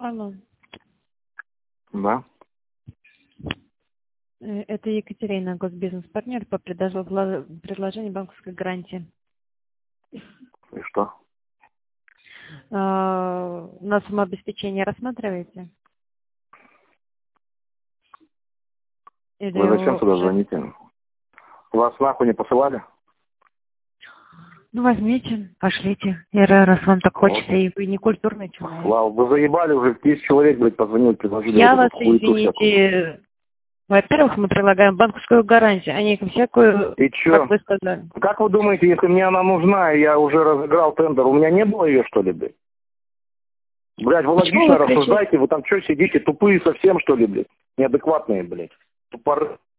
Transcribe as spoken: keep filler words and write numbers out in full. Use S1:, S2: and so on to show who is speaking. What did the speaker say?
S1: Алло.
S2: Да.
S1: Э, Это Екатерина, госбизнес-партнер по предлож- вла- предложению банковской гарантии.
S2: И что?
S1: А, На самообеспечение рассматриваете? Или
S2: Вы зачем сюда
S1: уже...
S2: звоните? Вас нахуй не посылали?
S1: Ну, возьмите, пошлите. И ра- раз вам так
S2: Вот.
S1: хочется, и вы не культурный человек.
S2: Слава, вы заебали, уже десять человек, блядь, позвонил, предложили
S1: Я
S2: вот
S1: вас,
S2: эту хуету всякую.
S1: извините, во-первых, мы предлагаем банковскую гарантию, а не всякую,
S2: И чё?
S1: как вы сказали.
S2: Как вы думаете, если мне она нужна, и я уже разыграл тендер, у меня не было ее, что ли, блядь? Блядь, вы
S1: Почему
S2: логично
S1: вы кричите?
S2: рассуждаете, вы там что сидите, тупые совсем, что ли, блядь? Неадекватные, блядь. Тупоры.